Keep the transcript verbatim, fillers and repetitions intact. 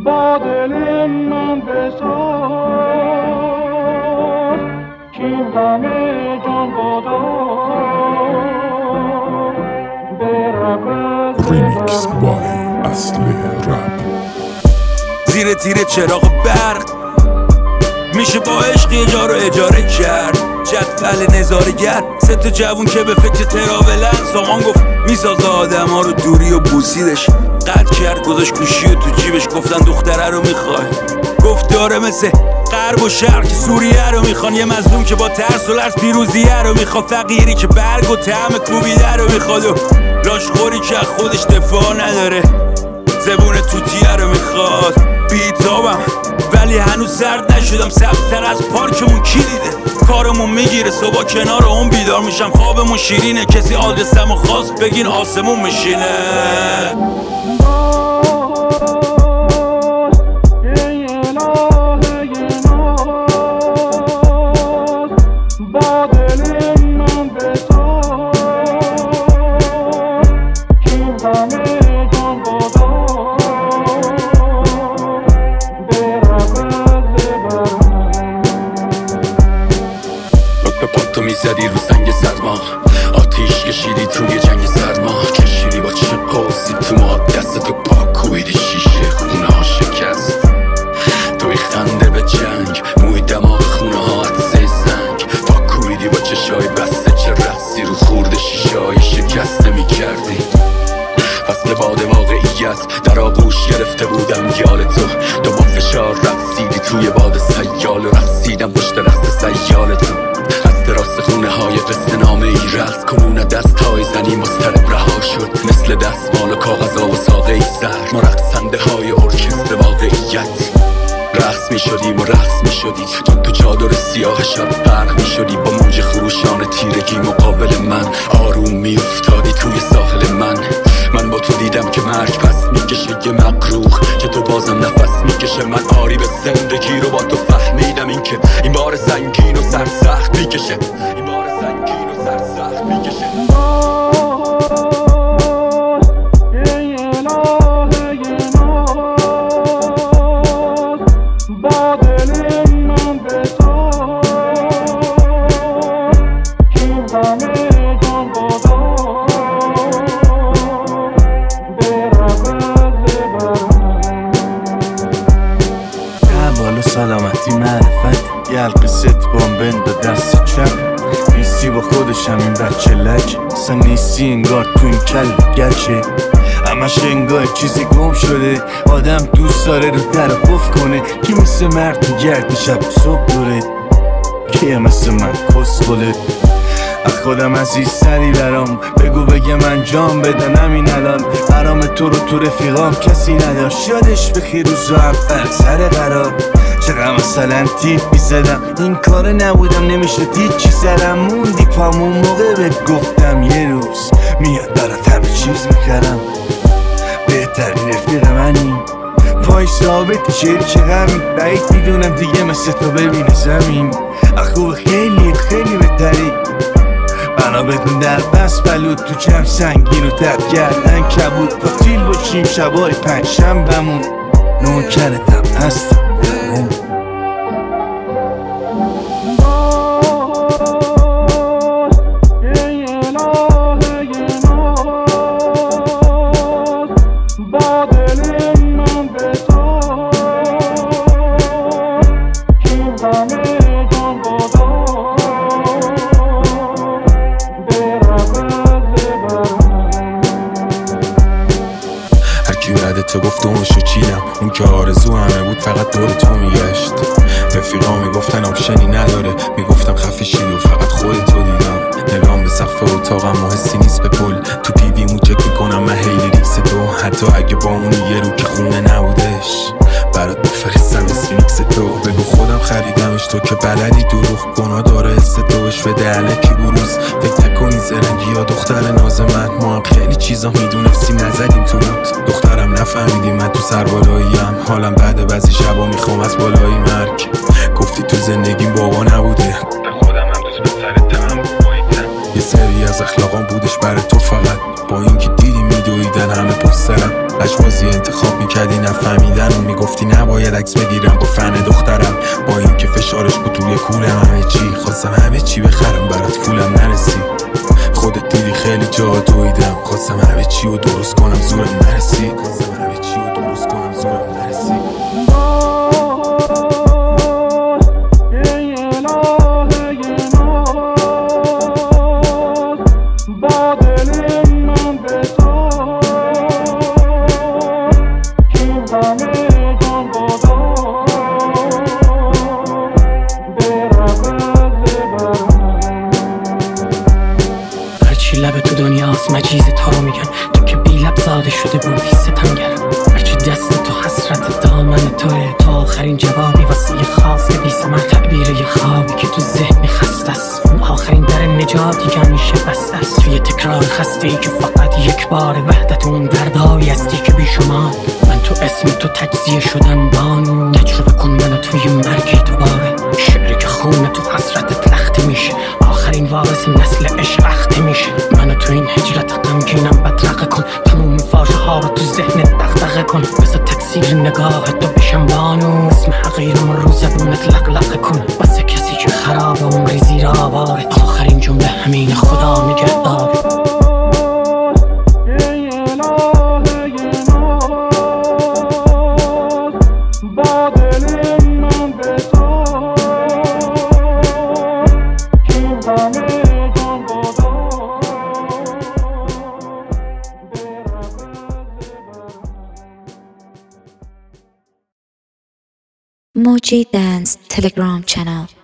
با دل من بساز که همه جان بادار ریمیکس بای اصلی رپ. زیر تیر چراغ برق میشه با عشق یه جا رو اجاره کرد. جدول نظارگر سه تا جوون که به فکر تراولن. سامان گفت میسازه آدم ها رو دوری و بوسیدش. قطع کرد گذاشت گوشی و تو جیبش. گفتن دختره رو میخوای؟ گفت داره مثل غرب و شرق که سوریه رو میخوان. یه مظلوم که با ترس و لرز پیروزیه رو میخواد. فقیری که برگ و طعم کوبیده رو میخواد و لاشخوری که خودش دفاع نداره. زبون توتیه رو میخواد. بیتابم ولی هنوز سرد نشدم. سبزتر از پارکمون کی دیده؟ کارمون میگیره صبح کنار اون بیدار میشم. خوابمون شیرینه کسی آدرسمو خواست بگین آسمون میشینه. میزدی رو سنگ سرما، آتیش کشیدی توی جنگ سرما. کشیدی با چه قوسی تو ما، دستتو پاک کویدی شیشه خونه ها شکست. توی خنده به جنگ، موی دماغ خونه ها عدسه سنگ. پاک کویدی با چشای بسته، چه رقصی رو خورده شیشه های شکسته میکردی. فصل باد واقعیت در آغوش گرفته بودم یال تو. تو با فشار رقصیدی توی باد سیال و رقصیدم پشت رقص سیال تو. راست خونه های قصه نامه ای رقص کنون دست های زنی مضطرب رها شد. مثل دستمال و کاغذا و ساقه ای سر ما رقصنده های ارکستر واقعیت. رقص می شدیم و رقص می شدی تو تو چادر سیاه شب برق می شدی. با موج خروشان تیرگی مقابل من آروم می افتادی توی ساحل من. من با تو دیدم که مرگ پس میکشه یه مقروخ که تو بازم نفس میکشه. من آری به زندگی رو با تو فهمیدم این که این بار سنگین و سرسخت میکشه. این بار سنگین و سرسخت میکشه. سلامتی معرفت یه حلقه ست بامبند و دست چپ. نیستی با خودشم این بچه لج. اصلا نیستی انگار تو این کل گچه. همش انگار چیزی گم شده. آدم دوست داره رو در قف کنه. کی مثل مرد میگرد شب صبح دوره. کیه مثل من کس خله. از خودم عزیزتری برام بگو بگم انجام بدن همین الان. برام تو رو تو رفیقام کسی نداشت. یادش بخیر روزا اول سر قرار. چقدر مثلا تیپ بیزدم این کار نبودم نمیشد هیچی سرم موندی پامون موقع بهت گفتم یه روز میاد برات همه چیز میکردم. بهترین رفیق منی پای ثابت چهری که غمی. بعید میدونم دیگه مثل تو ببینه زمین. اخوب خیلی خیلی بهتری. بنا بدون در بس بلود تو جمع سنگین و تب گردن کبود. پاتیل باشیم شبای پنج شنبمون. نوکرتم هستم تو گفتمشو چیدم. اون که آرزو همه بود فقط دور تو میگشت. رفیقا میگفتن آپشنی نداره. میگفتم خفه شید و فقط خودتو دیدم. نگام به سقف اتاقم و حسی نیست به پل. تو پیویمون چک میکنم من هیلی ریکس تو. حتی اگه با اونی یه رو که خونه نبودش برات بفرستم اسفینیکس تو. بگو خودم خریدمش تو که بلدی دروغ. گناه داره حس توش بده علکی بروز. فکر نکنی زرنگی یا دختر ناز من. ما هم خیلی چیزا میدونستیم نزدیم تو رود. دخترم نفهمیدی من تو سربالاییم. حالم بعد بعضی شبا میخوام از بالای مرگ. گفتی تو زندگیم بابا نبوده. به خودم هم دوست به سرت هم بایدم. یه سری از اخلاقام بودش برای تو فقط. با اینکه دیدی میدویدن همه پشت سرم. لجبازی انتخاب میکردی نفهمیدن و میگفتی نباید عکس بگیرم با فن دخترم، با اینکه فشارش بود روی کولم. همه چی خواستم همه چی بخرم برات پولم نرسید. خودت دیدی خیلی جا دویدم، خواستم همه چی رو درست کنم زورم نرسید. خواستم همه چی رو درست کنم زورم نرسید. لب تو دنیاست مجیز تا رو میگن، تو که بی لب زاده شده بودی ستمگر. هرچی دست تو حسرت دامن توه، تا آخرین جوابی واسه یه خاص بی ثمر. تعبیر یه خوابی که تو ذهن خسته است، اون آخرین در نجاتی که همیشه بسته است. توی تکرار خسته ای که فقط یک بار، وحدت اون دردایی هستی که بی شما. من تو اسم تو تجزیه شدم بانو، تجربه کن منو توی مرگی دوباره. شعری که خونه تو حسرتت لخته میشه، آخرین وارث نسل عشق اخته میشه. منو تو این هجرت غمگینم بدرقه کن، تموم فاژه ها رو تو ذهنت دغدغه کن. بذار تکثیر نگاه تو بشم بانو، اسم حقیرم رو زبونت لقلقه کن. واسه کسی که خراب عمری زیر آواره، آخرین جمله همین خدا نگهداره. Moji Dance Telegram channel.